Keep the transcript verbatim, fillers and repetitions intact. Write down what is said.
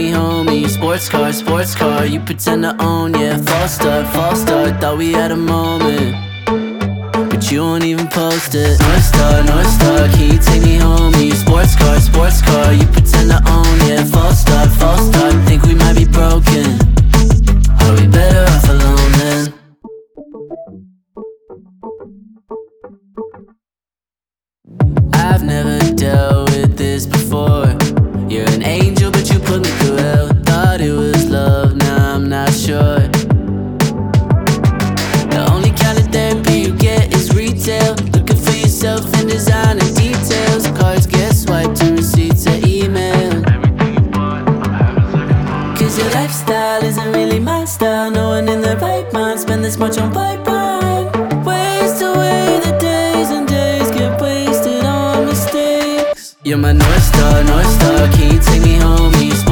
me home in your sports car, sports car. You pretend to own, yeah, false start, false start. Thought we had a moment, but you won't even post it. North Star, North Star, can you take me home in your sports car, sports car. You pretend to own, yeah, false start, false start. Think we might be broken, are we better off alone then? I've never dealt with this before. You're an angel but you put me through hell. Thought it was love, now I'm not sure. The only kind of therapy you get is retail. Looking for yourself in designer details. Cards get swiped and receipts are emailed. Cause your lifestyle isn't really my style. No one in their right mind spend this much on pipeline. Waste away the days and days get wasted on mistakes. You're my North Star, North Star, can you take me home? You